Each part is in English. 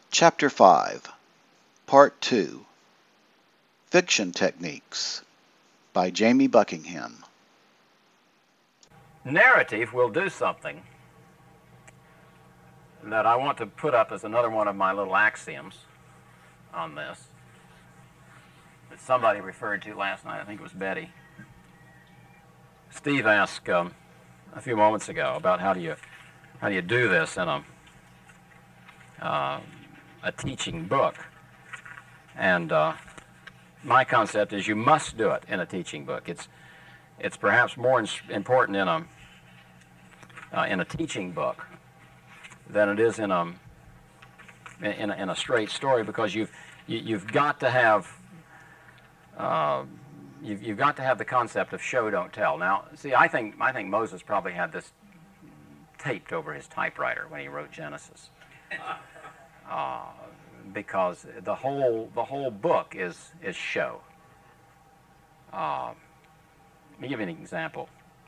Chapter 5, Part 2, Fiction Techniques, by Jamie Buckingham. Narrative will do something that I want to put up as another one of my little axioms on this that somebody referred to last night. I think it was Betty. Steve asked a few moments ago about how do you do this in a teaching book, and my concept is you must do it in a teaching book. It's perhaps more important in a teaching book than it is in a straight story, because you've got to have you've got to have the concept of show don't tell. Now, see, I think Moses probably had this taped over his typewriter when he wrote Genesis, because the whole book is show. Let me give you an example.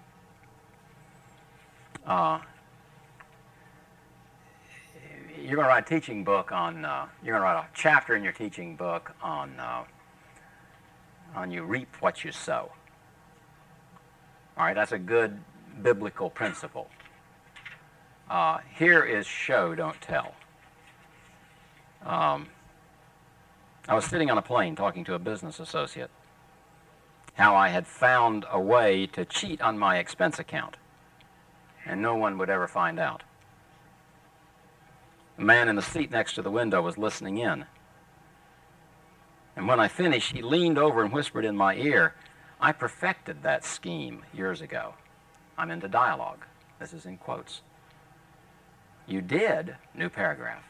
You're going to write a teaching book on. You're going to write a chapter in your teaching book on you reap what you sow. All right, that's a good biblical principle. Here is show, don't tell. I was sitting on a plane talking to a business associate how I had found a way to cheat on my expense account, and no one would ever find out. The man in the seat next to the window was listening in. And when I finished, he leaned over and whispered in my ear, "I perfected that scheme years ago." I'm into dialogue. This is in quotes. "You did," new paragraph.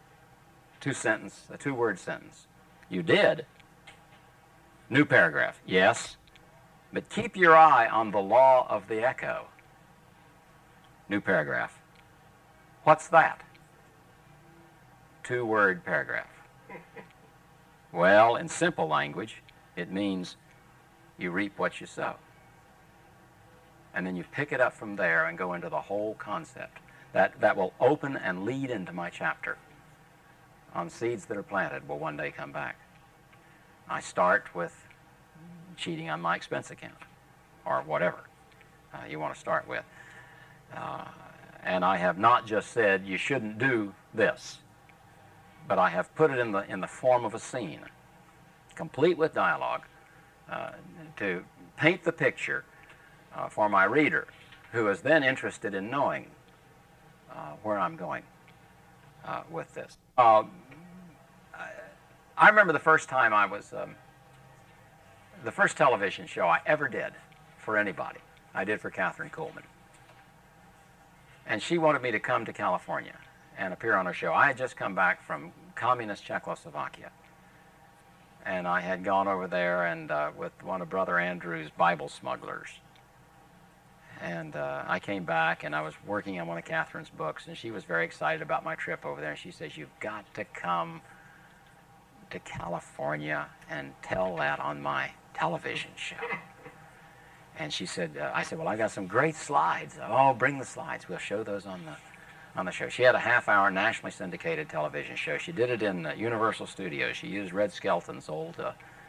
A two-word sentence. "You did." New paragraph. "Yes, but keep your eye on the law of the echo." New paragraph. "What's that?" Two-word paragraph. Well, in simple language, it means you reap what you sow. And then you pick it up from there and go into the whole concept. That will open and lead into my chapter on seeds that are planted will one day come back. I start with cheating on my expense account, or whatever you want to start with. And I have not just said you shouldn't do this, but I have put it in the form of a scene, complete with dialogue, to paint the picture for my reader, who is then interested in knowing where I'm going with this. I remember the first time I was, the first television show I ever did for anybody, I did for Catherine Kuhlman. And she wanted me to come to California and appear on her show. I had just come back from communist Czechoslovakia. And I had gone over there and with one of Brother Andrew's Bible smugglers. And I came back and I was working on one of Catherine's books, and she was very excited about my trip over there. And she says, "You've got to come to California and tell that on my television show." And she said, I said, "Well, I got some great slides." "Oh, bring the slides. We'll show those on the show." She had a half-hour nationally syndicated television show. She did it in Universal Studios. She used Red Skelton's old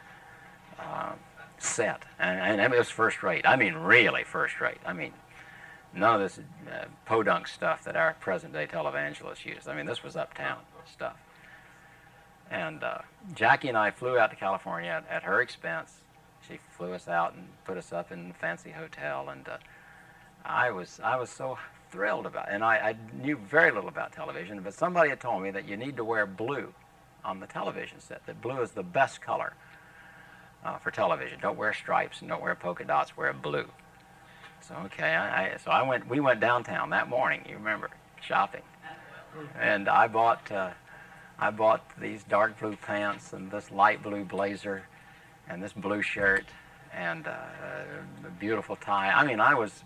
set, and it was first rate. I mean, really first rate. I mean, none of this podunk stuff that our present-day televangelists use. I mean, this was uptown stuff. And Jackie and I flew out to California at her expense. She flew us out and put us up in a fancy hotel, and I was so thrilled about it. And I knew very little about television, but somebody had told me that you need to wear blue on the television set, that blue is the best color for television. Don't wear stripes and don't wear polka dots, wear blue. So, okay, we went downtown that morning, you remember, shopping. And I bought these dark blue pants and this light blue blazer and this blue shirt and a beautiful tie. I mean, I was...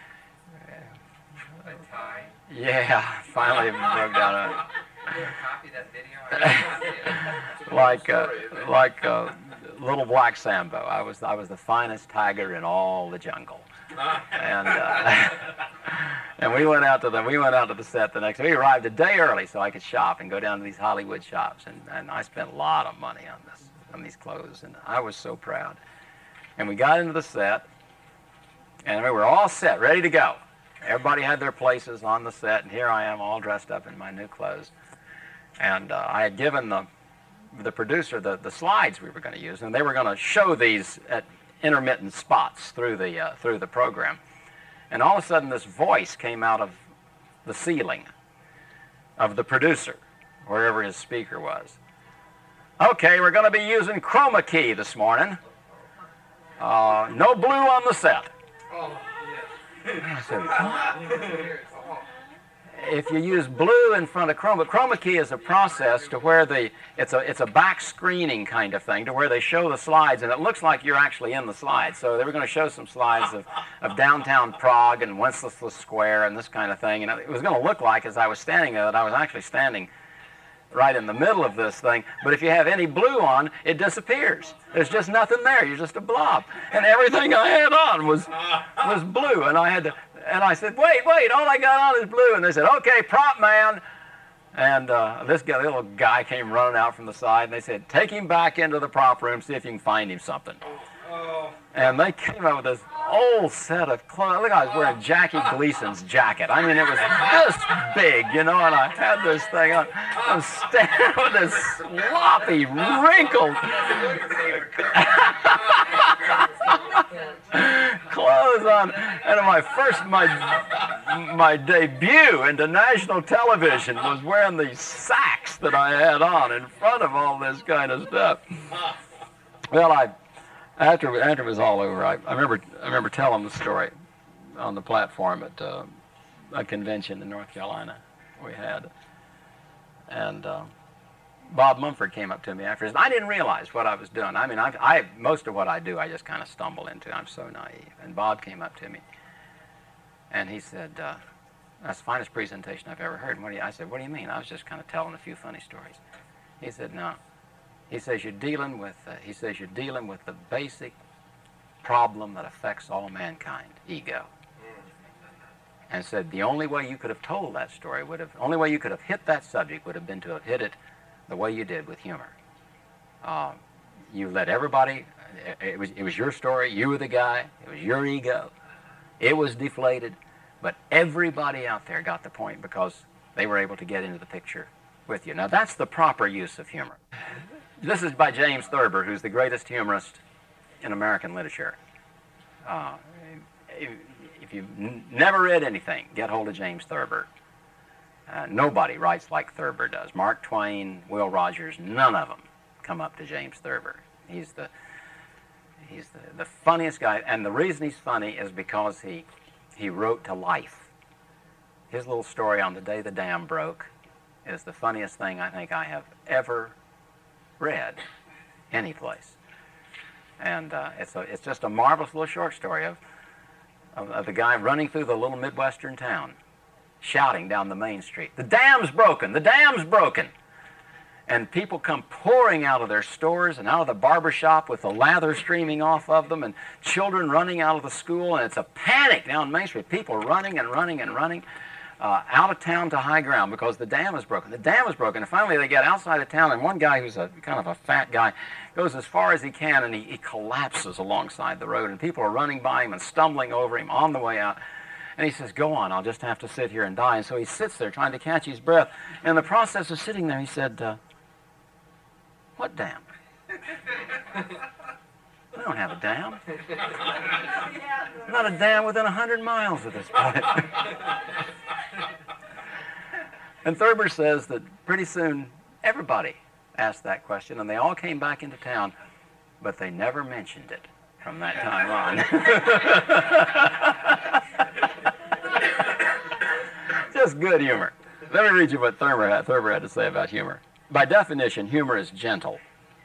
A tie? Yeah, finally broke down a... You copy that video? like Little Black Sambo. I was the finest tiger in all the jungle. And And we went out to the set the next day. We arrived a day early so I could shop and go down to these Hollywood shops. And I spent a lot of money on these clothes, and I was so proud. And we got into the set, and we were all set, ready to go. Everybody had their places on the set, and here I am all dressed up in my new clothes. And I had given the producer the slides we were going to use, and they were going to show these at intermittent spots through the program. And all of a sudden, this voice came out of the ceiling of the producer, wherever his speaker was. Okay, we're going to be using chroma key this morning. No blue on the set. Oh, yes. I said, what? If you use blue in front of chroma key is a process to where it's a back screening kind of thing, to where they show the slides, and it looks like you're actually in the slides. So they were going to show some slides of downtown Prague and Wenceslas Square and this kind of thing, and it was going to look like, as I was standing there, that I was actually standing right in the middle of this thing. But if you have any blue on, it disappears. There's just nothing there. You're just a blob. And everything I had on was blue, and I said, wait, all I got on is blue. And they said, okay, prop man. And this little guy came running out from the side, and they said, take him back into the prop room, see if you can find him something. And they came up with this old set of clothes. Look, I was wearing Jackie Gleason's jacket. I mean, it was this big, and I had this thing on. I was standing with this sloppy, wrinkled clothes on. And my debut into national television was wearing these sacks that I had on in front of all this kind of stuff. Well, after it was all over, I remember telling the story on the platform at a convention in North Carolina we had, and Bob Mumford came up to me after this. I didn't realize what I was doing. I mean, most of what I do, I just kind of stumble into. I'm so naive. And Bob came up to me, and he said, "That's the finest presentation I've ever heard." I said, "What do you mean?" I was just kind of telling a few funny stories. He said, "No." He says, you're dealing with the basic problem that affects all mankind, ego. And said the only way you could have told that story only way you could have hit that subject would have been to have hit it the way you did with humor. You let everybody, it was your story, you were the guy, it was your ego, it was deflated, but everybody out there got the point because they were able to get into the picture with you. Now that's the proper use of humor. This is by James Thurber, who's the greatest humorist in American literature. If you've never read anything, get hold of James Thurber. Nobody writes like Thurber does. Mark Twain, Will Rogers, none of them come up to James Thurber. He's the funniest guy, and the reason he's funny is because he wrote to life. His little story on the day the dam broke is the funniest thing I think I have ever read any place, and it's just a marvelous little short story of the guy running through the little Midwestern town, shouting down the main street, "The dam's broken! The dam's broken!" And people come pouring out of their stores and out of the barber shop with the lather streaming off of them, and children running out of the school, and it's a panic down Main Street. People running and running and running. Out of town to high ground because the dam is broken. The dam is broken, and finally they get outside of town, and one guy who's kind of a fat guy goes as far as he can, and he collapses alongside the road, and people are running by him and stumbling over him on the way out. And he says, "Go on, I'll just have to sit here and die." And so he sits there trying to catch his breath. And in the process of sitting there, he said, "What dam? We don't have a dam. Not a dam within 100 miles of this place." And Thurber says that pretty soon everybody asked that question, and they all came back into town, but they never mentioned it from that time on. Just good humor. Let me read you what Thurber had to say about humor. By definition, humor is gentle.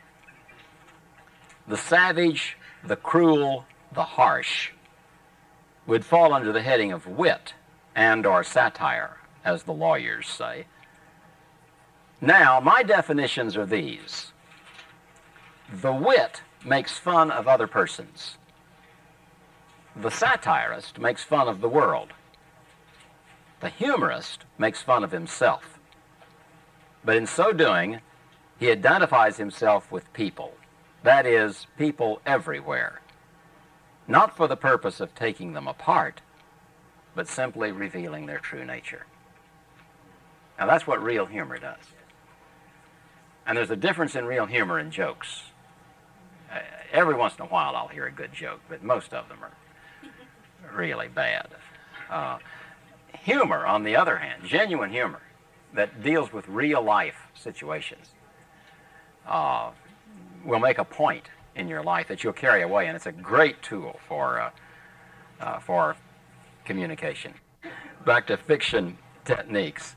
The savage, the cruel, the harsh would fall under the heading of wit and or satire, as the lawyers say. Now, my definitions are these. The wit makes fun of other persons. The satirist makes fun of the world. The humorist makes fun of himself. But in so doing, he identifies himself with people. That is, people everywhere. Not for the purpose of taking them apart, but simply revealing their true nature. Now that's what real humor does. And there's a difference in real humor and jokes. Every once in a while I'll hear a good joke, but most of them are really bad. Humor, on the other hand, genuine humor that deals with real life situations, will make a point in your life that you'll carry away, and it's a great tool for communication. Back to fiction techniques.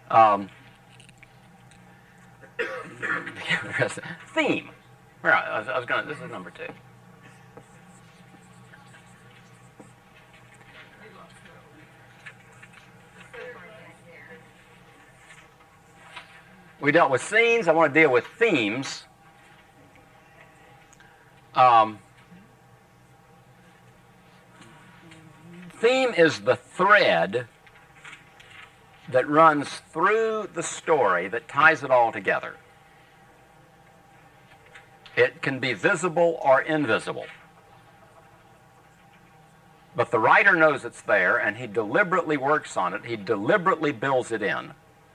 Theme. I was going. This is number 2. We dealt with scenes. I want to deal with themes. Theme is the thread that runs through the story that ties it all together. It can be visible or invisible. But the writer knows it's there, and he deliberately works on it. He deliberately builds it in.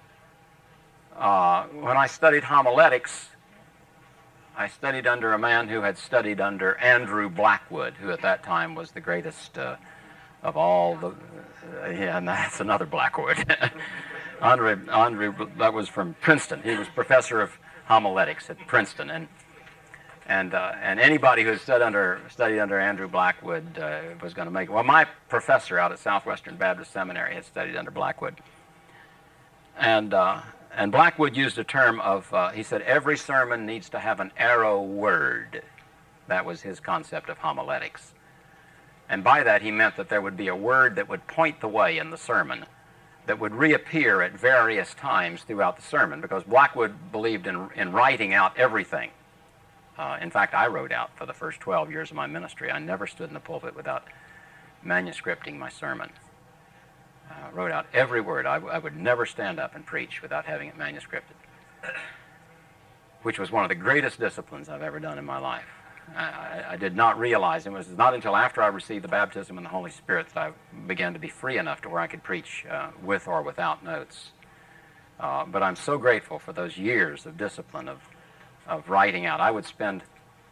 When I studied homiletics, I studied under a man who had studied under Andrew Blackwood, who at that time was the greatest of all the... yeah, and that's another Blackwood. Andrew, that was from Princeton. He was professor of homiletics at Princeton, and anybody who studied under Andrew Blackwood was going to make it. Well, my professor out at Southwestern Baptist Seminary had studied under Blackwood, and Blackwood used a term of, he said, every sermon needs to have an arrow word. That was his concept of homiletics. And by that he meant that there would be a word that would point the way in the sermon, that would reappear at various times throughout the sermon, because Blackwood believed in writing out everything. In fact, I wrote out for the first 12 years of my ministry. I never stood in the pulpit without manuscripting my sermon. Wrote out every word. I would never stand up and preach without having it manuscripted, which was one of the greatest disciplines I've ever done in my life. I did not realize, it was not until after I received the baptism in the Holy Spirit that I began to be free enough to where I could preach with or without notes. But I'm so grateful for those years of discipline of writing out. I would spend...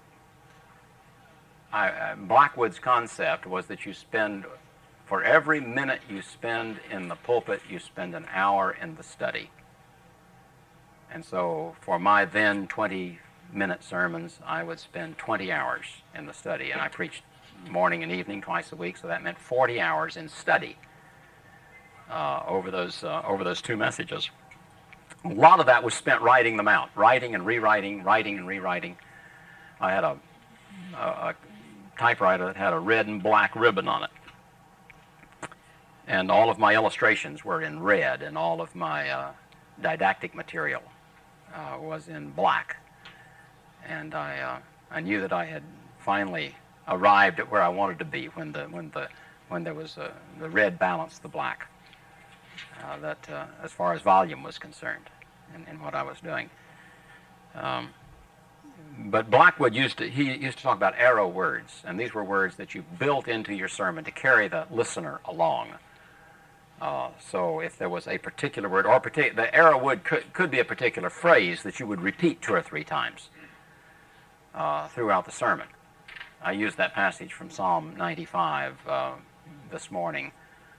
Blackwood's concept was that you spend... For every minute you spend in the pulpit, you spend an hour in the study. And so for my then 20-minute sermons, I would spend 20 hours in the study. And I preached morning and evening twice a week, so that meant 40 hours in study over those 2 messages. A lot of that was spent writing them out, writing and rewriting, writing and rewriting. I had a typewriter that had a red and black ribbon on it. And all of my illustrations were in red, and all of my didactic material was in black. And I knew that I had finally arrived at where I wanted to be when there was the red balanced the black. As far as volume was concerned, in what I was doing. But Blackwood used to talk about arrow words, and these were words that you built into your sermon to carry the listener along. So if there was a particular word, or the arrow word could be a particular phrase that you would repeat 2 or 3 times throughout the sermon. I used that passage from Psalm 95 this morning.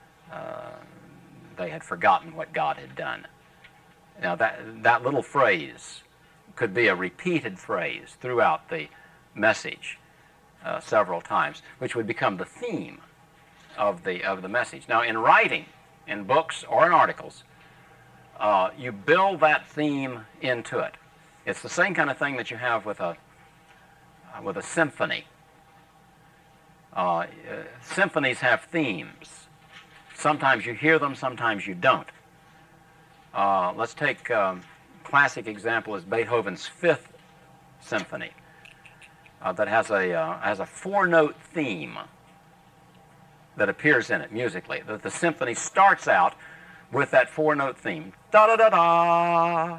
They had forgotten what God had done. Now that little phrase could be a repeated phrase throughout the message several times, which would become the theme of the message. Now in writing, in books or in articles, you build that theme into it. It's the same kind of thing that you have with a symphony. Symphonies have themes. Sometimes you hear them, sometimes you don't. Let's take classic example is Beethoven's 5th Symphony that has a 4-note theme that appears in it musically. The symphony starts out with that 4-note theme. Da-da-da-da.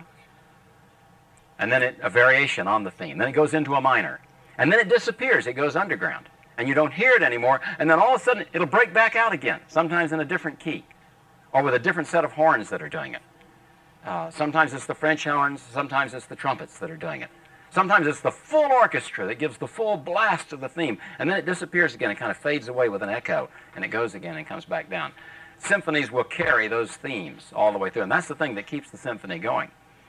And then a variation on the theme. Then it goes into a minor. And then it disappears. It goes underground. And you don't hear it anymore. And then all of a sudden, it'll break back out again, sometimes in a different key or with a different set of horns that are doing it. Sometimes it's the French horns. Sometimes it's the trumpets that are doing it. Sometimes it's the full orchestra that gives the full blast of the theme. And then it disappears again. It kind of fades away with an echo. And it goes again and comes back down. Symphonies will carry those themes all the way through. And that's the thing that keeps the symphony going,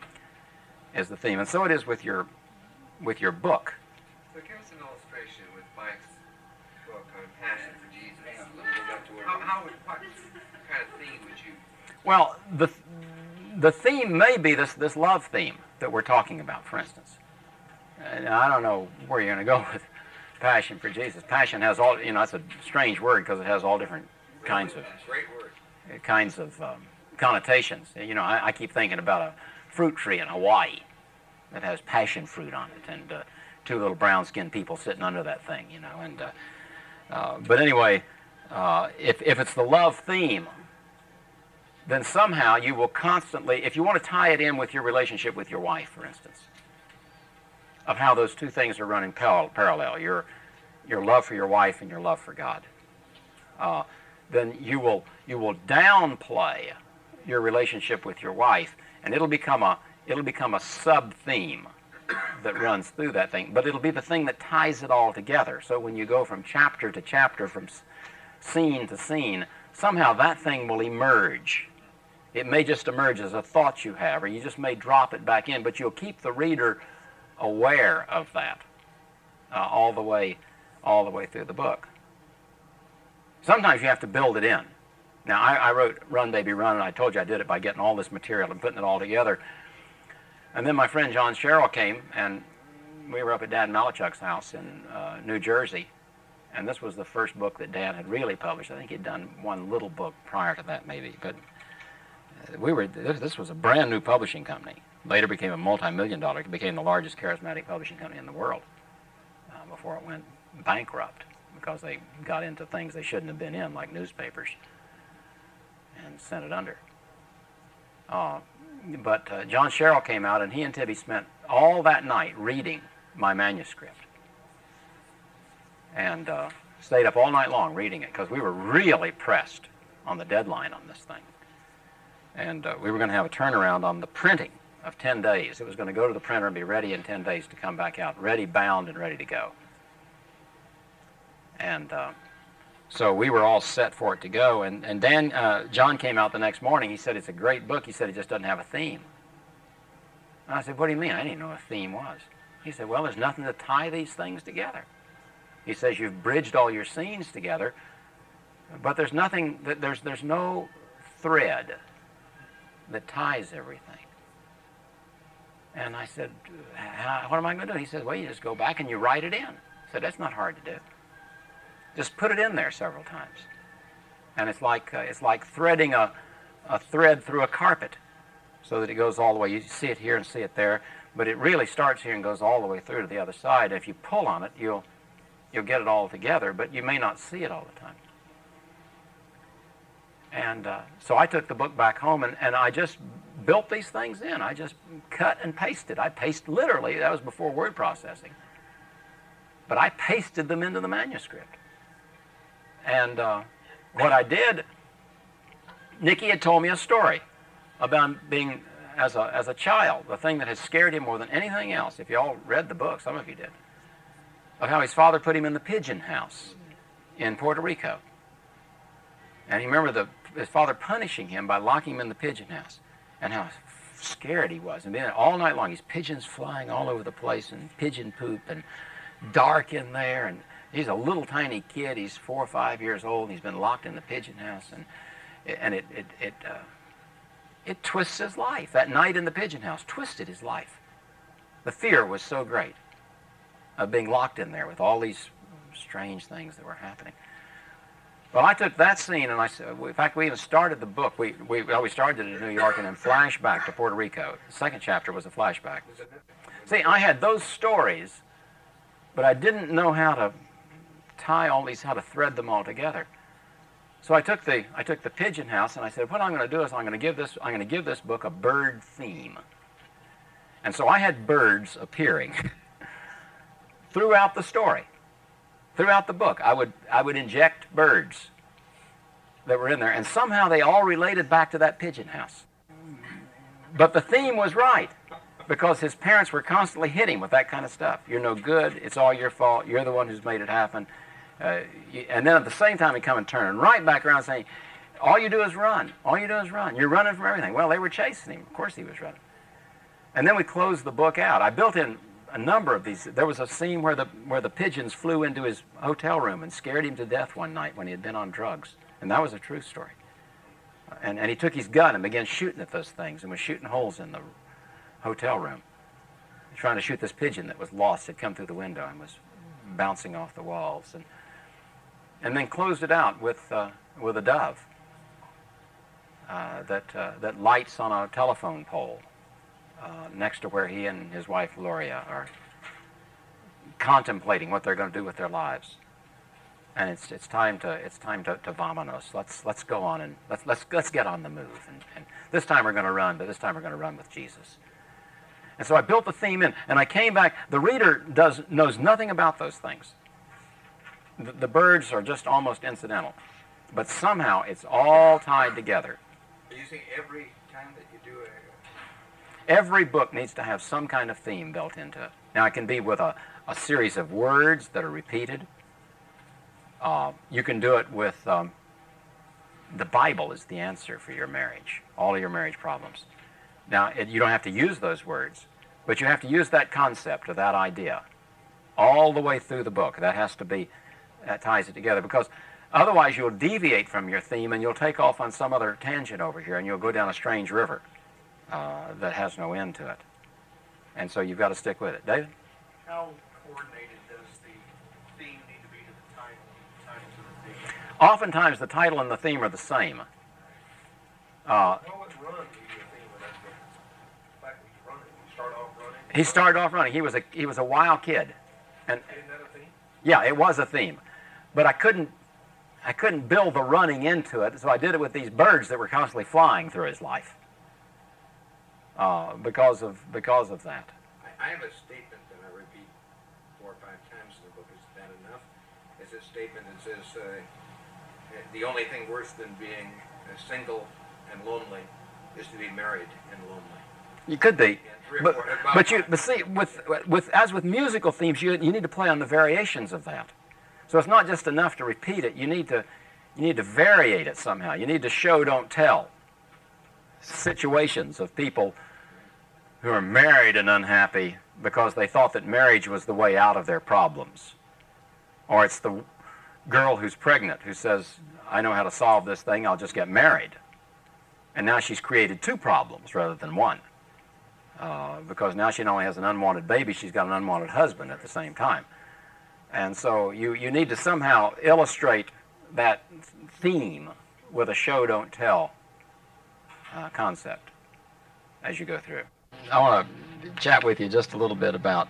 is the theme. And so it is with your book. So give us an illustration with Mike's book on Passion for Jesus. What kind of theme would you... Well, the theme may be this love theme that we're talking about, for instance. And I don't know where you're going to go with Passion for Jesus. Passion has all, that's a strange word because it has all different kinds of... Great word. Kinds of connotations. I keep thinking about a fruit tree in Hawaii that has passion fruit on it, and two little brown-skinned people sitting under that thing, but anyway, if it's the love theme, then somehow you will constantly, if you want to tie it in with your relationship with your wife, for instance, of how those two things are running parallel, your love for your wife and your love for God, then you will downplay your relationship with your wife, and it'll become a sub-theme that runs through that thing. But it'll be the thing that ties it all together. So when you go from chapter to chapter, from scene to scene, somehow that thing will emerge. It may just emerge as a thought you have, or you just may drop it back in, but you'll keep the reader aware of that all the way through the book. Sometimes you have to build it in. Now, I wrote Run, Baby, Run, and I told you I did it by getting all this material and putting it all together. And then my friend John Sherrill came, and we were up at Dan Malachuk's house in New Jersey. And this was the first book that Dan had really published. I think he'd done one little book prior to that, maybe. But this was a brand new publishing company. Later became a multi-million-dollar. It became the largest charismatic publishing company in the world before it went bankrupt, because they got into things they shouldn't have been in, like newspapers, and sent it under. But John Sherrill came out, and he and Tibby spent all that night reading my manuscript. And stayed up all night long reading it, because we were really pressed on the deadline on this thing. And we were going to have a turnaround on the printing of 10 days. It was going to go to the printer and be ready in 10 days to come back out, ready, bound, and ready to go. And so we were all set for it to go. And John came out the next morning. He said, it's a great book. He said, it just doesn't have a theme. And I said, what do you mean? I didn't know what a theme was. He said, well, there's nothing to tie these things together. He says, you've bridged all your scenes together, but there's nothing, there's no thread that ties everything. And I said, what am I going to do? He said, well, you just go back and you write it in. I said, that's not hard to do. Just put it in there several times. And it's like threading a thread through a carpet so that it goes all the way. You see it here and see it there, but it really starts here and goes all the way through to the other side. If you pull on it, you'll get it all together, but you may not see it all the time. And so I took the book back home, and I just built these things in. I just cut and pasted. I pasted literally, that was before word processing. But I pasted them into the manuscript. And what I did, Nicky had told me a story about being, as a child, the thing that had scared him more than anything else. If you all read the book, some of you did, of how his father put him in the pigeon house in Puerto Rico. And he remembered his father punishing him by locking him in the pigeon house, and how scared he was. And being all night long, these pigeons flying all over the place, and pigeon poop, and dark in there. And he's a little tiny kid. He's 4 or 5 years old, and he's been locked in the pigeon house. And it twists his life. That night in the pigeon house twisted his life. The fear was so great of being locked in there with all these strange things that were happening. Well, I took that scene, and in fact, we even started the book. We started it in New York and then flashback to Puerto Rico. The second chapter was a flashback. See, I had those stories, but I didn't know how to tie all these, how to thread them all together. So I took the Pigeon House, and I said, what I'm going to do is I'm going to give this book a bird theme. And so I had birds appearing throughout the story, throughout the book. I would inject birds that were in there, and somehow they all related back to that pigeon house. But the theme was right, because his parents were constantly hitting him with that kind of stuff. You're no good. It's all your fault. You're the one who's made it happen. And then at the same time, he'd come and turn right back around saying, all you do is run. All you do is run. You're running from everything. Well, they were chasing him. Of course he was running. And then we closed the book out. I built in a number of these. There was a scene where the pigeons flew into his hotel room and scared him to death one night when he had been on drugs. And that was a true story. And he took his gun and began shooting at those things and was shooting holes in the hotel room, trying to shoot this pigeon that was lost, had come through the window and was bouncing off the walls. And then closed it out with a dove that lights on a telephone pole next to where he and his wife Gloria are contemplating what they're going to do with their lives. And it's time to vamonos. Let's go on and let's get on the move. And this time we're going to run, but this time we're going to run with Jesus. And so I built the theme in, and I came back. The reader knows nothing about those things. The birds are just almost incidental, but somehow it's all tied together. Are you saying every time that you do Every book needs to have some kind of theme built into it. Now, it can be with a series of words that are repeated. You can do it with the Bible is the answer for your marriage, all of your marriage problems. Now, you don't have to use those words, but you have to use that concept or that idea all the way through the book. That ties it together, because otherwise you'll deviate from your theme and you'll take off on some other tangent over here and you'll go down a strange river that has no end to it. And so you've got to stick with it. David? How coordinated does the theme need to be to the title to the theme? Oftentimes the title and the theme are the same. How would Run be the theme of that book? In fact, he's running. He started off running. He started off running. He was a wild kid. And Isn't that a theme? yeah, it was a theme. But I couldn't build the running into it, so I did it with these birds that were constantly flying through his life. Because of that. I have a statement that I repeat 4 or 5 times in the book. Is that enough? It's a statement that says the only thing worse than being single and lonely is to be married and lonely. You could be, But but see, as with musical themes, you need to play on the variations of that. So it's not just enough to repeat it. You need to variate it somehow. You need to show, don't tell. Situations of people who are married and unhappy because they thought that marriage was the way out of their problems. Or it's the girl who's pregnant who says, I know how to solve this thing, I'll just get married. And now she's created 2 problems rather than 1. Because now she not only has an unwanted baby, she's got an unwanted husband at the same time. And so you need to somehow illustrate that theme with a show, don't tell concept as you go through. I want to chat with you just a little bit about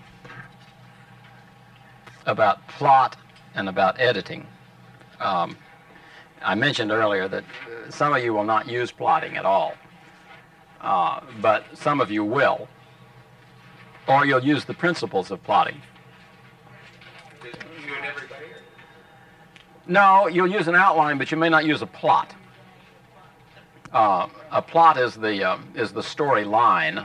plot and about editing. I mentioned earlier that some of you will not use plotting at all, but some of you will, or you'll use the principles of plotting. You and everybody? No, you'll use an outline, but you may not use a plot. A plot is the story line,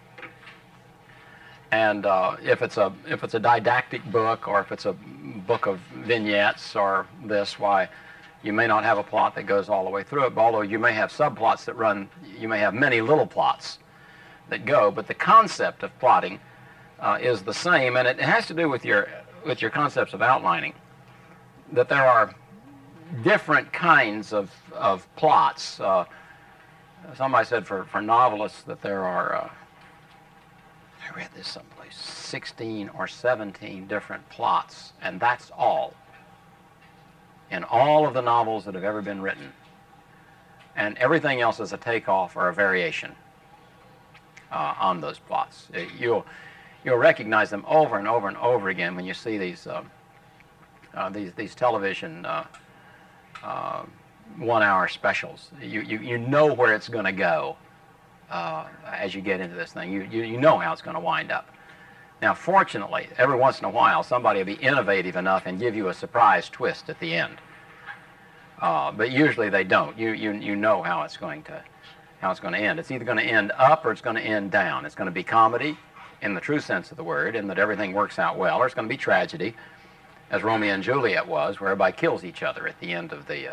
and if it's a didactic book, or if it's a book of vignettes or this, why you may not have a plot that goes all the way through it. Although you may have subplots that run, you may have many little plots that go. But the concept of plotting is the same, and it has to do with your concepts of outlining. That there are different kinds of plots. Somebody said for novelists that there are, I read this someplace, 16 or 17 different plots, and that's all. In all of the novels that have ever been written. And everything else is a takeoff or a variation on those plots. You'll recognize them over and over and over again when you see these television 1-hour specials. You know where it's going to go as you get into this thing. You know how it's going to wind up. Now, fortunately, every once in a while, somebody will be innovative enough and give you a surprise twist at the end. But usually they don't. You know how it's going to end. It's either going to end up or it's going to end down. It's going to be comedy in the true sense of the word, in that everything works out well, or it's going to be tragedy, as Romeo and Juliet was, where everybody kills each other at the end of the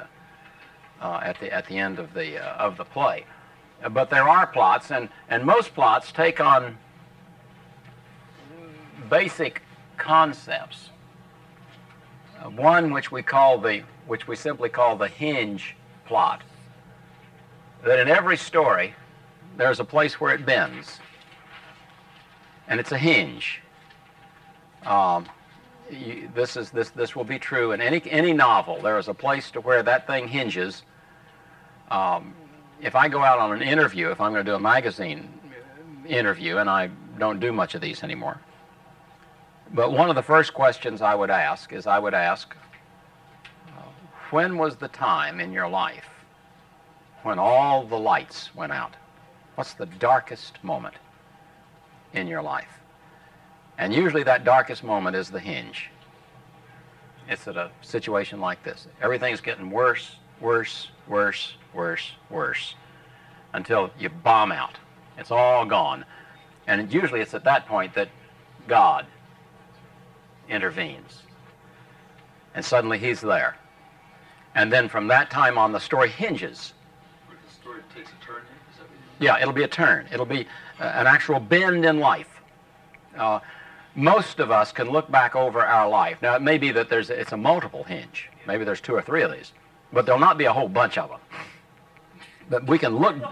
of the play. But there are plots, and most plots take on basic concepts. One which we simply call the hinge plot. That in every story there's a place where it bends, and it's a hinge. This will be true in any novel. There is a place to where that thing hinges. If I go out on an interview, if I'm going to do a magazine interview, and I don't do much of these anymore, but one of the first questions I would ask, when was the time in your life when all the lights went out? What's the darkest moment in your life? And usually that darkest moment is the hinge. It's at a situation like this. Everything's getting worse, worse, worse, worse, worse, until you bomb out. It's all gone. And usually it's at that point that God intervenes. And suddenly he's there. And then from that time on, the story hinges. The story takes a turn? Is that what Yeah, it'll be a turn. It'll be an actual bend in life. Most of us can look back over our life. Now, it may be that it's a multiple hinge. Maybe there's 2 or 3 of these. But there'll not be a whole bunch of them. But we can look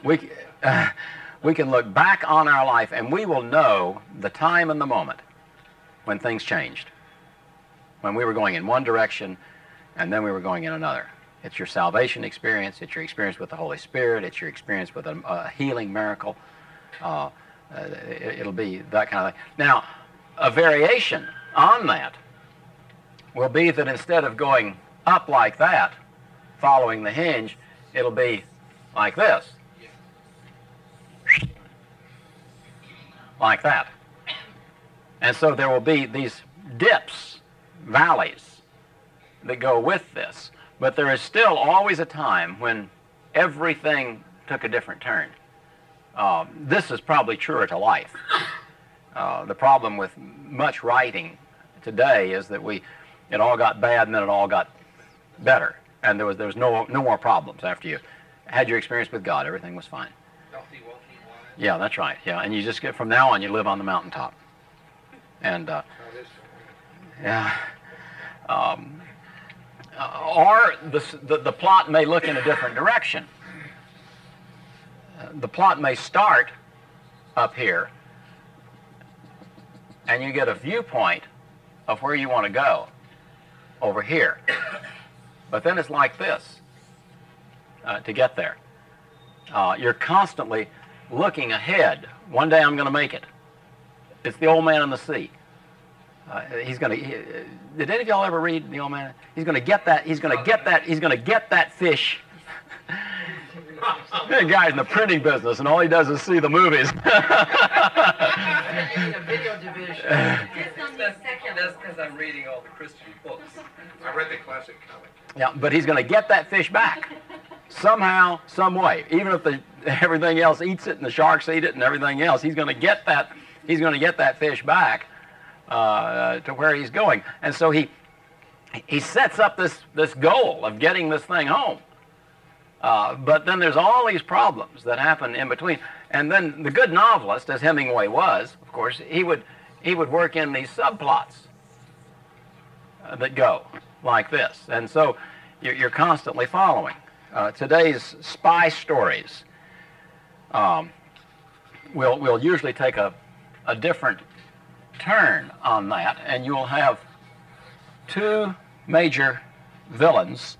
back on our life, and we will know the time and the moment when things changed. When we were going in one direction, and then we were going in another. It's your salvation experience. It's your experience with the Holy Spirit. It's your experience with a healing miracle. It'll be that kind of thing. Now, a variation on that will be that instead of going up like that, following the hinge, it'll be like this. Like that. And so there will be these dips, valleys, that go with this. But there is still always a time when everything took a different turn. This is probably truer to life. The problem with much writing today is that it all got bad and then it all got better. And there was no more problems after you had your experience with God. Everything was fine. Yeah, that's right. Yeah, and you just get, from now on, you live on the mountaintop. And, yeah. Or the plot may look in a different direction. The plot may start up here, and you get a viewpoint of where you want to go over here. But then it's like this to get there. You're constantly looking ahead. One day I'm going to make it. It's the old man in the sea. Did any of y'all ever read The Old Man? He's going to get that. He's going to get that. He's going to get that fish. The guy's in the printing business, and all he does is see the movies. Video division. That's because I'm reading all the Christian books. I read the classic comic. Yeah, but he's going to get that fish back somehow, some way. Even if everything else eats it, and the sharks eat it, and everything else, he's going to get that. He's going to get that fish back to where he's going. And so he sets up this goal of getting this thing home. But then there's all these problems that happen in between. And then the good novelist, as Hemingway was, of course, he would work in these subplots that go like this. And so you're constantly following. Today's spy stories will usually take a different turn on that, and you'll have 2 major villains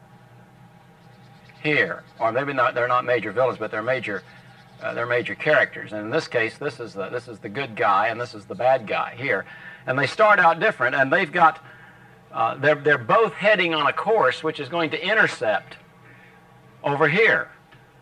here, or maybe not. They're not major villains, but they're major characters. And in this case, this is the good guy, and this is the bad guy here. And they start out different, and they've got they're both heading on a course which is going to intercept over here.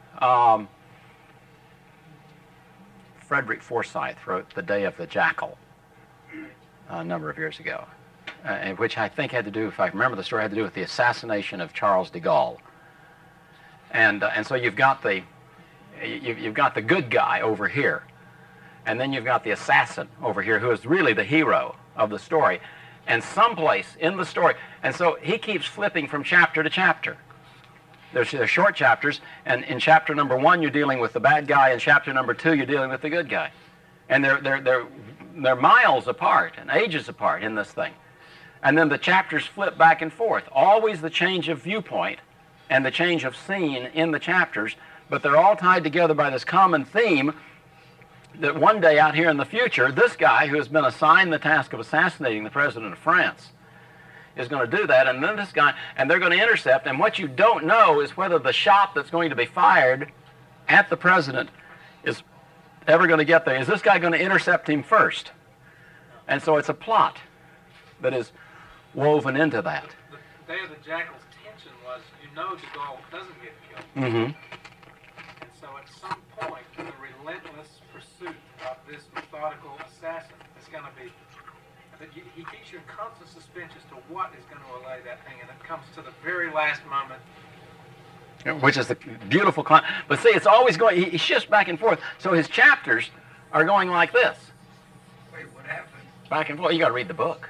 Frederick Forsyth wrote The Day of the Jackal a number of years ago, which I think had to do, if I remember the story, had to do with the assassination of Charles de Gaulle. And so you've got the good guy over here, and then you've got the assassin over here, who is really the hero of the story. And someplace in the story, and so he keeps flipping from chapter to chapter. They're short chapters, and in chapter number 1 you're dealing with the bad guy, in chapter number 2 you're dealing with the good guy, and they're miles apart and ages apart in this thing. And then the chapters flip back and forth, always the change of viewpoint and the change of scene in the chapters, but they're all tied together by this common theme that one day out here in the future, this guy who has been assigned the task of assassinating the president of France is going to do that, and then this guy, and they're going to intercept, and what you don't know is whether the shot that's going to be fired at the president is ever going to get there. Is this guy going to intercept him first? And so it's a plot that is woven into that. The Day of the Jackal's tension was, de Gaulle doesn't get killed. Mm-hmm. And so at some point, the relentless pursuit of this methodical assassin is going to be, he keeps you in constant suspense as to what is going to allay that thing, and it comes to the very last moment. Which is the beautiful but see, it's always going, he shifts back and forth, so his chapters are going like this. Wait, what happened? Back and forth. You got to read the book.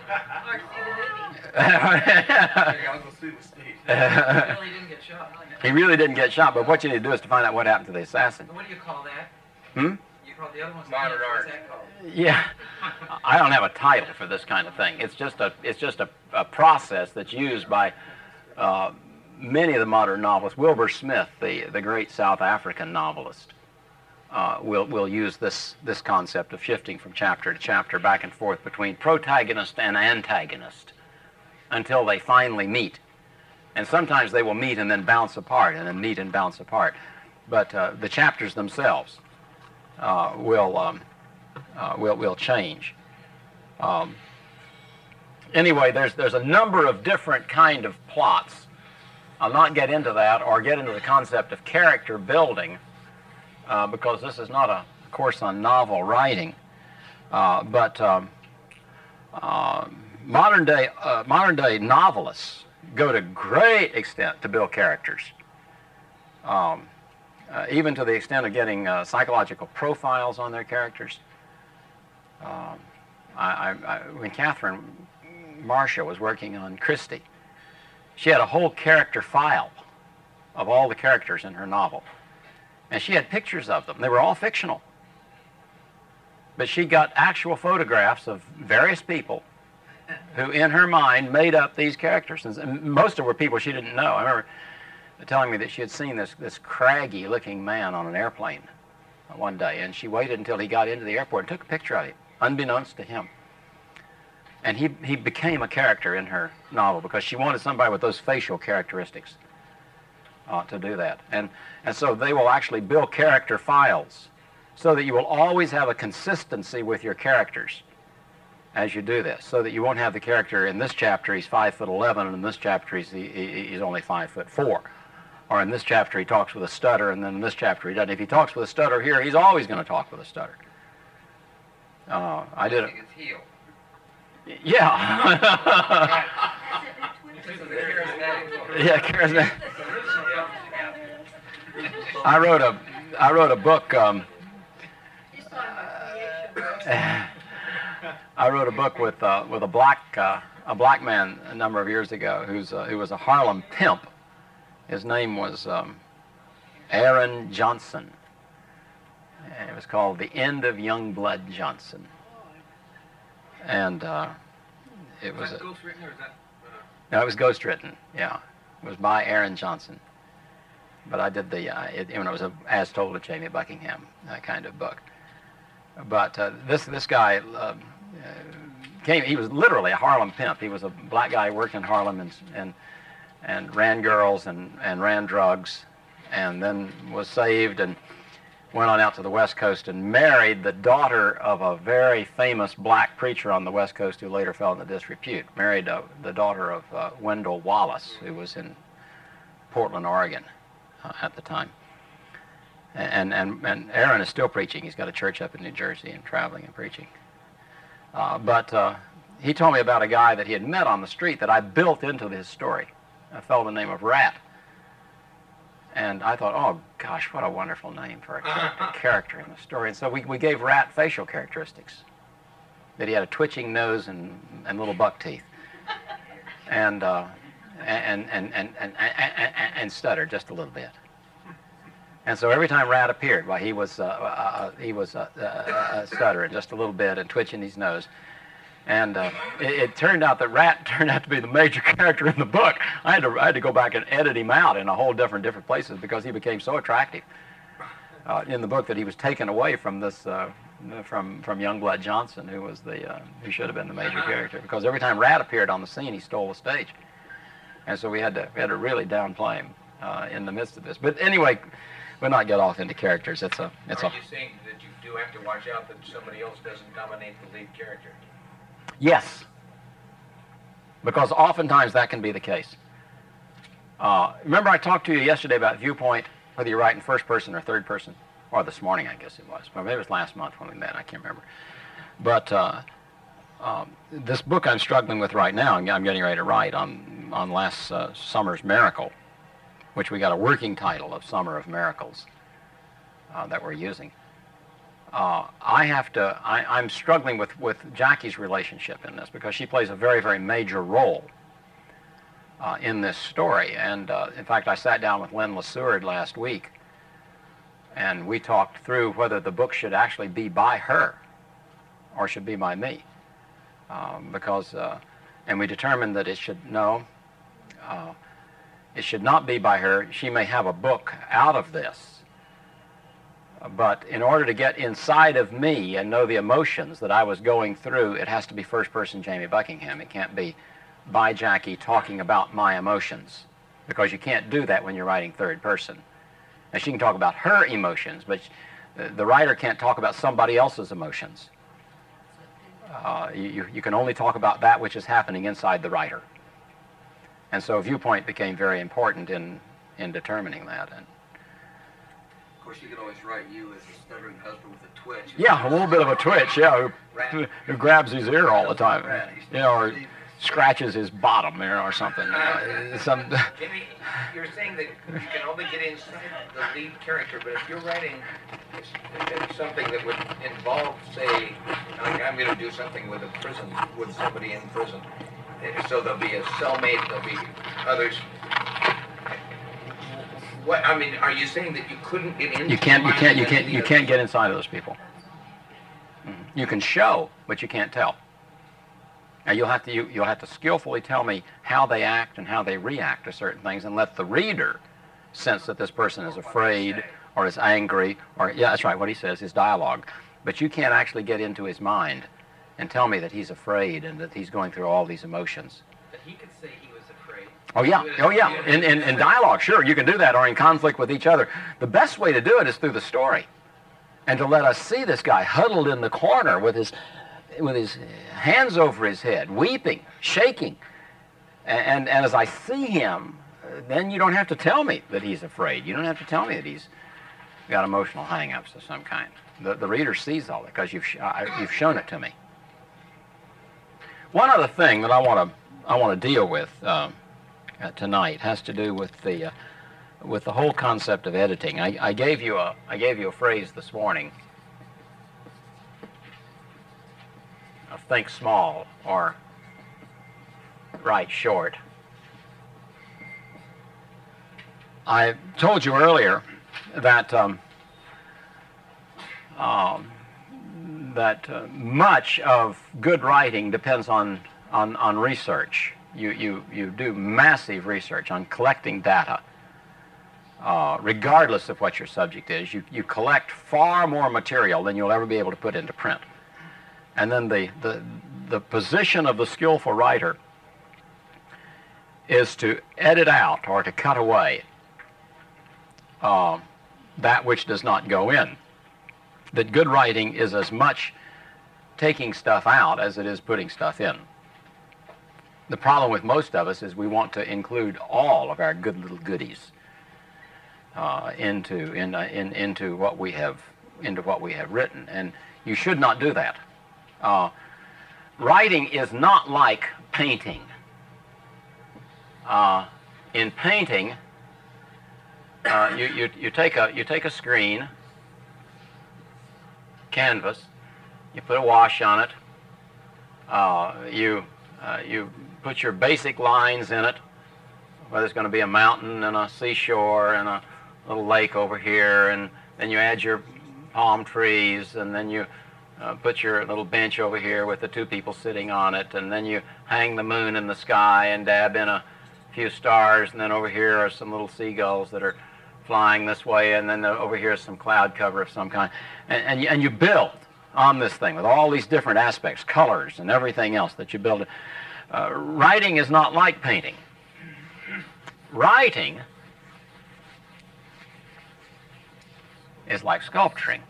I'll go see the state. He really didn't get shot. He really didn't get shot, but what you need to do is to find out what happened to the assassin. What do you call that? Hmm? You call the other one's Modern art. What's that called? Yeah, I don't have a title for this kind of thing. It's just a process that's used by many of the modern novelists. Wilbur Smith, the great South African novelist, will use this concept of shifting from chapter to chapter, back and forth between protagonist and antagonist, until they finally meet. And sometimes they will meet and then bounce apart, and then meet and bounce apart. But the chapters themselves will change. Anyway, there's a number of different kind of plots. I'll not get into that or get into the concept of character building because this is not a course on novel writing. But modern day novelists go to great extent to build characters. Even to the extent of getting psychological profiles on their characters. When Catherine Marcia was working on Christie, she had a whole character file of all the characters in her novel. And she had pictures of them. They were all fictional. But she got actual photographs of various people who, in her mind, made up these characters. And most of them were people she didn't know. I remember telling me that she had seen this craggy-looking man on an airplane one day, and she waited until he got into the airport and took a picture of him, unbeknownst to him. And he became a character in her novel because she wanted somebody with those facial characteristics to do that. And so they will actually build character files so that you will always have a consistency with your characters as you do this, so that you won't have the character in this chapter he's 5'11", and in this chapter he's only 5'4". Or in this chapter he talks with a stutter, and then in this chapter he doesn't. If he talks with a stutter here, he's always going to talk with a stutter. I did it. It's heel. Yeah. Yeah, charismatic. I wrote a book. I wrote a book with a black man a number of years ago who was a Harlem pimp. His name was Aaron Johnson, and it was called The End of Young Blood Johnson. And it was Ghostwritten, or is that? No, it was ghostwritten. Yeah, it was by Aaron Johnson. But I did it was a As Told of Jamie Buckingham kind of book. But this guy came. He was literally a Harlem pimp. He was a black guy who worked in Harlem and ran girls and ran drugs, and then was saved and went on out to the West Coast and married the daughter of a very famous black preacher on the West Coast who later fell into disrepute. Married the daughter of Wendell Wallace, who was in Portland, Oregon at the time. And Aaron is still preaching. He's got a church up in New Jersey and traveling and preaching. But he told me about a guy that he had met on the street that I built into his story, a fellow by the name of Rat. And I thought, oh, gosh, what a wonderful name for a character in the story. And so we gave Rat facial characteristics, that he had a twitching nose and little buck teeth, and stuttered just a little bit. And so every time Rat appeared, well, he was stuttering just a little bit and twitching his nose. And it turned out that Rat turned out to be the major character in the book. I had to go back and edit him out in a whole different places because he became so attractive in the book that he was taken away from this from Youngblood Johnson, who was who should have been the major character. Because every time Rat appeared on the scene, he stole the stage, and so we had to really downplay him in the midst of this. But anyway, we'll not get off into characters. Are you saying that you do have to watch out that somebody else doesn't dominate the lead character? Yes, because oftentimes that can be the case. Remember I talked to you yesterday about viewpoint, whether you write in first person or third person, or this morning I guess it was, or maybe it was last month when we met, I can't remember. But this book I'm struggling with right now, I'm getting ready to write on last summer's miracle, which we got a working title of Summer of Miracles that we're using. I'm struggling with Jackie's relationship in this because she plays a very, very major role in this story. And in fact, I sat down with Len LeSueur last week, and we talked through whether the book should actually be by her or should be by me. And we determined that it should not be by her. She may have a book out of this. But in order to get inside of me and know the emotions that I was going through, it has to be first-person Jamie Buckingham. It can't be by Jackie talking about my emotions, because you can't do that when you're writing third person. Now, she can talk about her emotions, but the writer can't talk about somebody else's emotions. You can only talk about that which is happening inside the writer. And so viewpoint became very important in determining that. And of course, you could always write you as a stuttering husband with a twitch. Yeah, a little bit of a twitch, yeah, who grabs his ear all the time, or scratches his bottom there or something. Jimmy, you're saying that you can only get inside the lead character, but if you're writing something that would involve, say, like I'm going to do something with somebody in prison, so there'll be a cellmate, there'll be others. What, I mean, are you saying that you couldn't get in? You can't get inside of those people. You can show, but you can't tell. Now you'll have to skillfully tell me how they act and how they react to certain things, and let the reader sense that this person is afraid or is angry, or yeah, that's right, what he says, his dialogue. But you can't actually get into his mind and tell me that he's afraid and that he's going through all these emotions. But he could say he was afraid. Oh yeah. In dialogue, sure, you can do that, or in conflict with each other. The best way to do it is through the story, and to let us see this guy huddled in the corner with his hands over his head, weeping, shaking, and as I see him, then you don't have to tell me that he's afraid. You don't have to tell me that he's got emotional hang-ups of some kind. The reader sees all that because you've shown it to me. One other thing that I want to deal with tonight has to do with the whole concept of editing. I gave you a phrase this morning of think small or write short. I told you earlier that much of good writing depends on research. You do massive research on collecting data, regardless of what your subject is. You collect far more material than you'll ever be able to put into print. And then the position of the skillful writer is to edit out or to cut away that which does not go in. That good writing is as much taking stuff out as it is putting stuff in. The problem with most of us is we want to include all of our good little goodies into what we have written, and you should not do that. Writing is not like painting. In painting, you take a screen, canvas, you put a wash on it, you put your basic lines in it, whether it's going to be a mountain and a seashore and a little lake over here, and then you add your palm trees, and then you put your little bench over here with the two people sitting on it, and then you hang the moon in the sky and dab in a few stars, and then over here are some little seagulls that are flying this way, and then over here is some cloud cover of some kind, and you build on this thing with all these different aspects, colors and everything else that you build. Writing is not like painting. Writing is like sculpturing,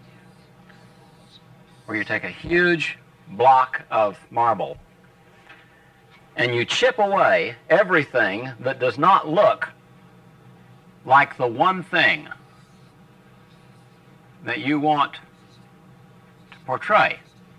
where you take a huge block of marble and you chip away everything that does not look like the one thing that you want to portray.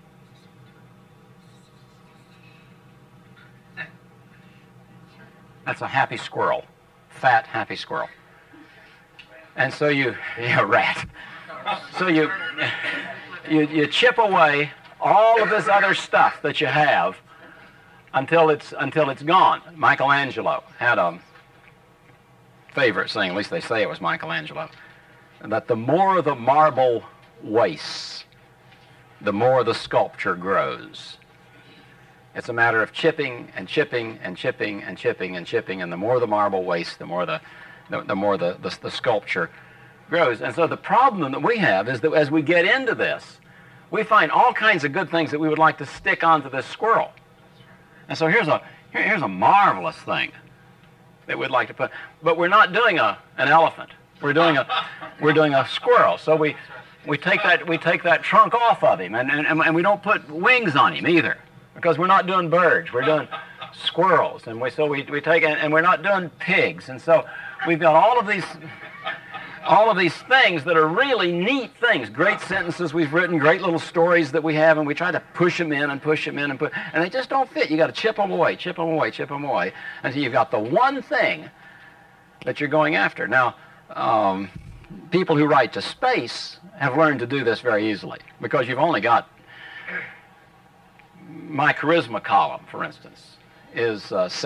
That's a happy squirrel, fat, happy squirrel. And so rat. So you chip away all of this other stuff that you have until it's gone. Michelangelo had a favorite saying, at least they say it was Michelangelo, that the more the marble wastes, the more the sculpture grows. It's a matter of chipping and chipping and chipping and chipping and chipping, and the more the marble wastes, the more the sculpture grows. And so the problem that we have is that as we get into this, we find all kinds of good things that we would like to stick onto this squirrel. And so here's a marvelous thing that we'd like to put, but we're not doing an elephant. We're doing a squirrel. So we take that trunk off of him, and we don't put wings on him either, because we're not doing birds. We're doing squirrels, and we take, and we're not doing pigs. And so we've got all of these things that are really neat things, great sentences we've written, great little stories that we have, and we try to push them in, and they just don't fit. You got to chip them away, until you've got the one thing that you're going after. Now, people who write to space have learned to do this very easily, because you've only got my charisma column, for instance, is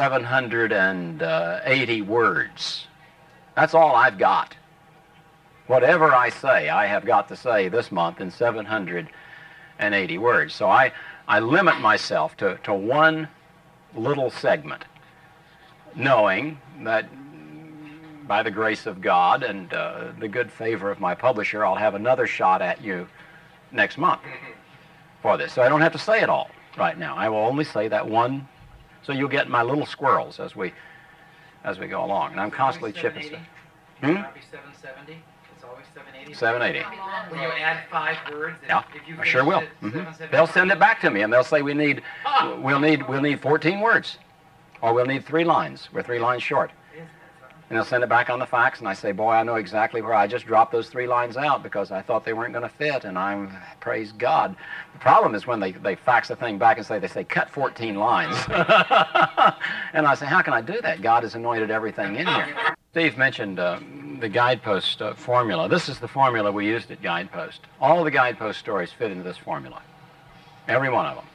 780 words. That's all I've got. Whatever I say, I have got to say this month in 780 words. So I limit myself to one little segment, knowing that by the grace of God and the good favor of my publisher, I'll have another shot at you next month for this. So I don't have to say it all right now. I will only say that one. So you'll get my little squirrels as we go along. And I'm constantly chipping stuff. It'll be 770. It's always 780. 780. Will you add 5 words? Yeah, if you I sure will. They'll send it back to me, and they'll say we'll need 14 words, or we'll need 3 lines. We're 3 lines short. And they'll send it back on the fax, and I say, boy, I know exactly where I just dropped those 3 lines out because I thought they weren't going to fit, and praise God. The problem is when they fax the thing back and they say, cut 14 lines. And I say, how can I do that? God has anointed everything in here. Steve mentioned the Guidepost formula. This is the formula we used at Guidepost. All the Guidepost stories fit into this formula. Every one of them.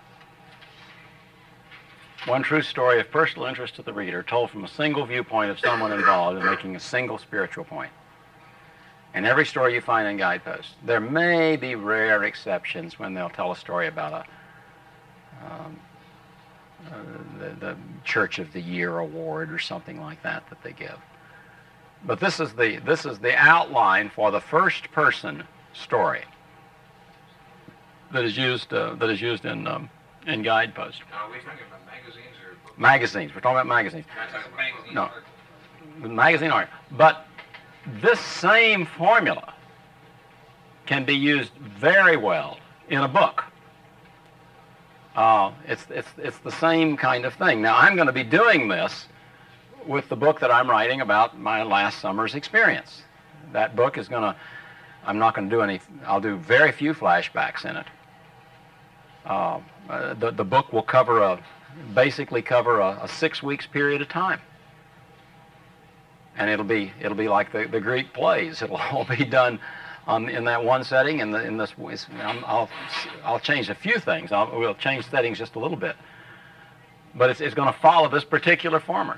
One true story of personal interest to the reader, told from a single viewpoint of someone involved in making a single spiritual point. And every story you find in Guidepost. There may be rare exceptions when they'll tell a story about the Church of the Year award or something like that they give. But this is the outline for the first person story that is used in Guidepost. Are we talking about magazines or Magazines. We're talking about magazines. magazine No. art? Magazine art. But this same formula can be used very well in a book. It's the same kind of thing. Now, I'm going to be doing this with the book that I'm writing about my last summer's experience. That book is going to, I'm not going to do any, I'll do very few flashbacks in it. The book will basically cover a 6 weeks period of time. And it'll be like the Greek plays. It'll all be done in that one setting. I'll change a few things. We'll change settings just a little bit. But it's going to follow this particular format.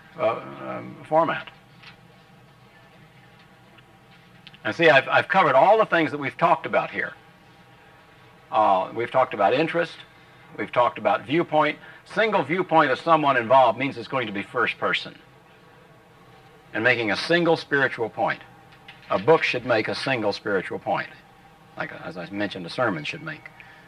And see, I've covered all the things that we've talked about here. We've talked about interest. We've talked about viewpoint. Single viewpoint of someone involved means it's going to be first person and making a single spiritual point. A book should make a single spiritual point. Like, as I mentioned, a sermon should make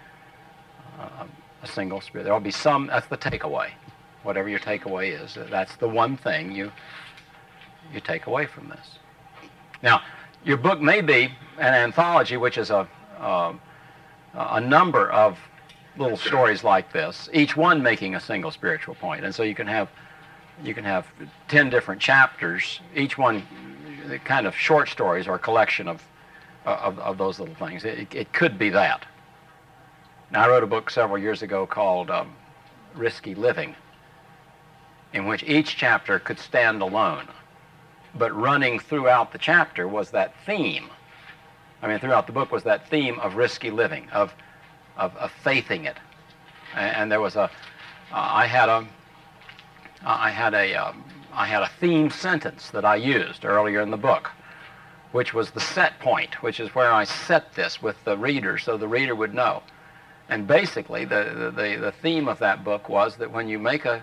a single spirit. There will be some, that's the takeaway. Whatever your takeaway is, that's the one thing you take away from this. Now, your book may be an anthology, which is a number of little stories like this, each one making a single spiritual point. And so you can have 10 different chapters, each one kind of short stories or a collection of those little things. It could be that. Now, I wrote a book several years ago called Risky Living, in which each chapter could stand alone. But running throughout the chapter was that theme. Throughout the book was that theme of risky living, of faithing it. And there was I had a theme sentence that I used earlier in the book, which was the set point, which is where I set this with the reader so the reader would know. And basically, the theme of that book was that when you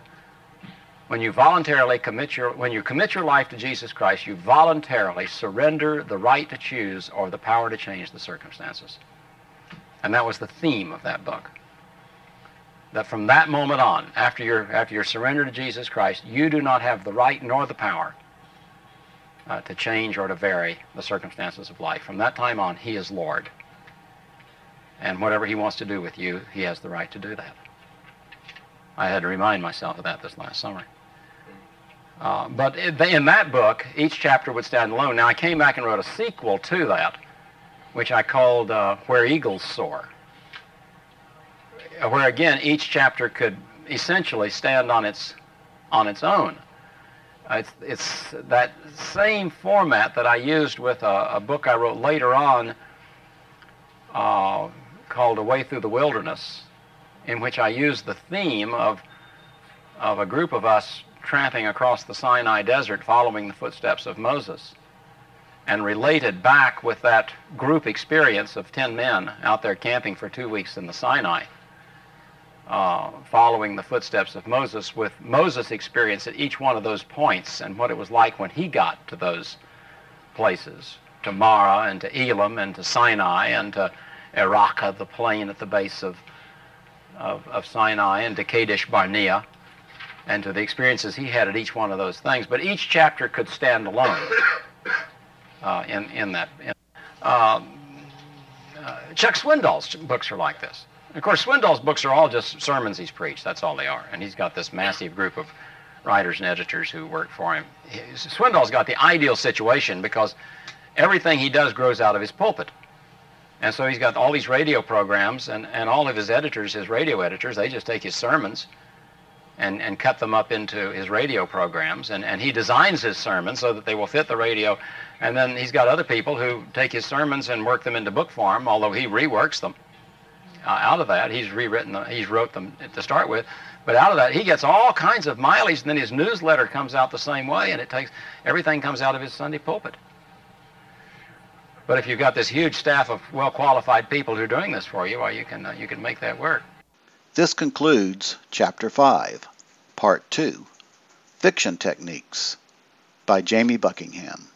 commit your life to Jesus Christ, you voluntarily surrender the right to choose or the power to change the circumstances. And that was the theme of that book. That from that moment on, after your surrender to Jesus Christ, you do not have the right nor the power to change or to vary the circumstances of life. From that time on, He is Lord. And whatever He wants to do with you, He has the right to do that. I had to remind myself of that this last summer. But in that book, each chapter would stand alone. Now, I came back and wrote a sequel to that, which I called Where Eagles Soar, where, again, each chapter could essentially stand on its own. It's that same format that I used with a book I wrote later on called A Way Through the Wilderness, in which I used the theme of a group of us tramping across the Sinai desert following the footsteps of Moses, and related back with that group experience of 10 men out there camping for 2 weeks in the Sinai, following the footsteps of Moses, with Moses' experience at each one of those points and what it was like when he got to those places, to Marah and to Elam and to Sinai and to Eraka, the plain at the base of Sinai, and to Kadesh Barnea, and to the experiences he had at each one of those things. But each chapter could stand alone in that. Chuck Swindoll's books are like this. Of course, Swindoll's books are all just sermons he's preached. That's all they are. And he's got this massive group of writers and editors who work for him. Swindoll's got the ideal situation because everything he does grows out of his pulpit. And so he's got all these radio programs, and all of his editors, his radio editors, they just take his sermons and cut them up into his radio programs. And he designs his sermons so that they will fit the radio. And then he's got other people who take his sermons and work them into book form, although he reworks them. Out of that, he's wrote them to start with, but out of that, he gets all kinds of mileage, and then his newsletter comes out the same way, and everything comes out of his Sunday pulpit. But if you've got this huge staff of well-qualified people who are doing this for you, well, you can make that work. This concludes Chapter 5, Part 2, Fiction Techniques, by Jamie Buckingham.